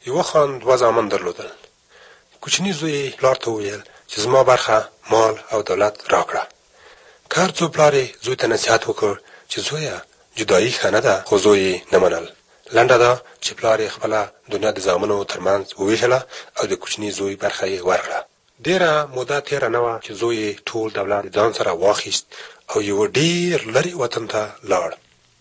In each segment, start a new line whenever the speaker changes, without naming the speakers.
یوه خان دوه زامن درلودل. کوچني زوی پلار ته وویل چې زما برخه مال او دولت راکړه. که هر څو پلار یې زوی ته نصیحت وکړ چې زویه جدایي ښه نه ده، خو زوی یې نه منل. لنډه ده چې پلار یې خپله دنیا د زامنو ترمنځ وویشله او د کوچني زوی برخه یې ورکړه. ډېره موده تېره نه وه چې زوی یې ټول دولت د ځان سره واخیست او یوه ډېر لرې وطن ته لاړ.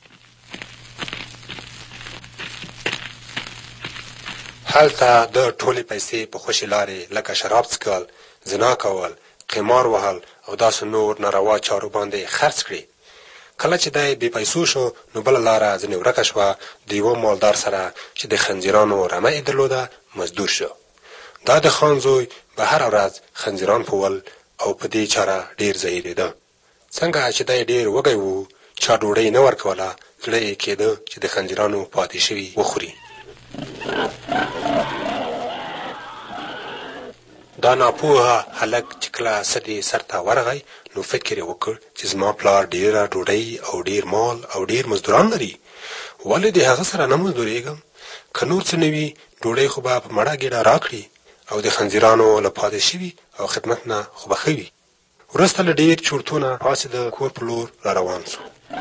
هلته د ټولې پیسې په خوشې لارې لکه شراب څښل، زنا کول، قمار وهل او داسې نور ناروا چارو باندې خرڅ کړي. کله چې دی بې پیسو شو نو بله لاره ځینې ورکه شوه. د یوه مالدار سره چې د خنزیرانو رمه یې درلوده مزدور شو. دا د خان زوی به هره ورځ خنزیران پول او په دې چاره ډېر ځایېده. څنګه چې دی ډېر وږی و، چا ډوډۍ نه ورکوله، زړه یې کېده چې د خنزیرانو پاتې شوي وخوري. دا ناپوهه هلک چې کله سدې سر ته ورغی نو فکر یې وکړ چې زما پلار ډېره ډوډۍ او ډېر مال او ډېر مزدوران لري، ولې د هغه سره نه مزدورېږم؟ که نور څه نه وي ډوډۍ خو به په مړه ګېډه راکړي او د خنزیرانو له پاتې شوي او خدمت نه خو به ښه وي. وروسته له ډېر چورتونه پاسې د کور په لور را روان سو.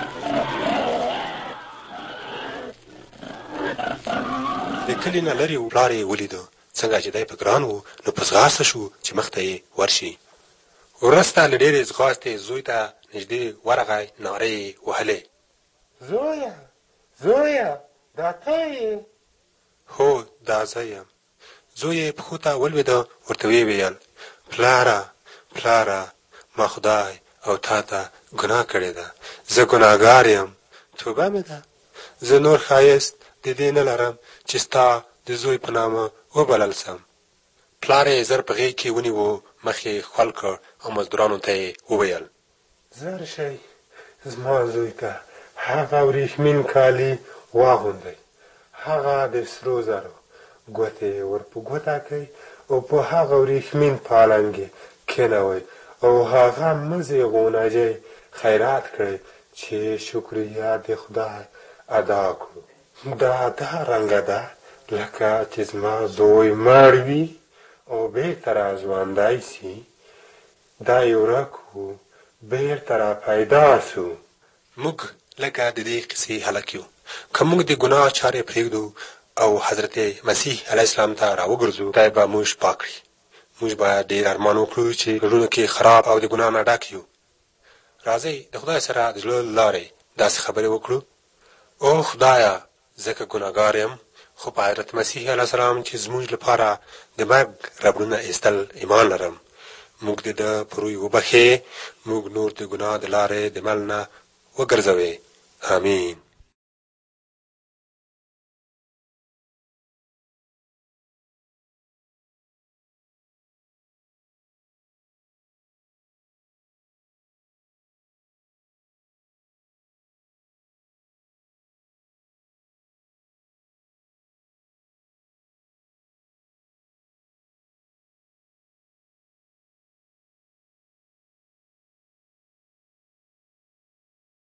د کلي نه لرې پلار یې ولیده. څنګه چې دی په ګران و نو په ځغاسته شو چې مخته یې ورشي. وروسته له ډېرې ځغاستې زوی ته نږدې ورغی، نارې یې وهلې:
زویه، زویه، دا ته یې؟
هو، دا زه یم. زوی یې پښو ته ولوېده، ورته ویې ویل: پلاره، پلاره، ما خدای او تا ته ګناه کړې ده. زه ګناهګار یم، توبه مې ده. زه نور ښایست د دې نه لرم چې ستا د زوی په نامه وبلل سم. پلار یې زر په غېږ کې ونیو، مخ یې ښکل کړ او مزدورانو ته یې وویل:
زر شئ زما زوی ته هغه وریښمین کالي واغوندئ، هغه د سرو زرو ګوتې ور په ګوته کړئ او په هغه وریښمین پالنګ یې کېنوئ او هغه مزې غونجۍ خیرات کړئ چې شکریه د خدای ادا کړو. دا رنګه ده لکه چې زما زوی مړ وي او بېرته را ژوندی سي. دا یې ورک و، بېرته را پیدا سو.
موږ لکه د دې قصې هلک یو. که موږ د ګناه چارې پرېږدو او حضرت مسیح علیه السلام ته راوګرځو، خدای به موږ پاک کړي. موږ باید ډېر ارمان وکړو چې زړونو کې خراب او د ګناه نه ډک یو. راځئ د خدای سره د زړه له لارې داسې خبرې وکړو: او خدایه، زه که ګناهګار یم، خو په حضرت مسیح علیه السلام چې زموږ لپاره د مرګ ربړونه ایستل ایمان لرم. موږ د ده په روی وبښې، موږ نور د ګناه د لارې د مل نه وګرځوې. آمین.